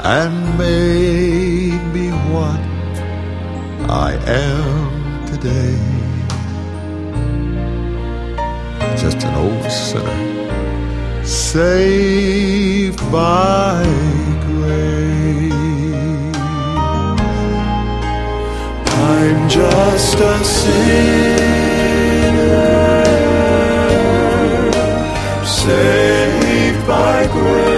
and made me what I am today. Just an old sinner saved by grace. I'm just a sinner saved by grace.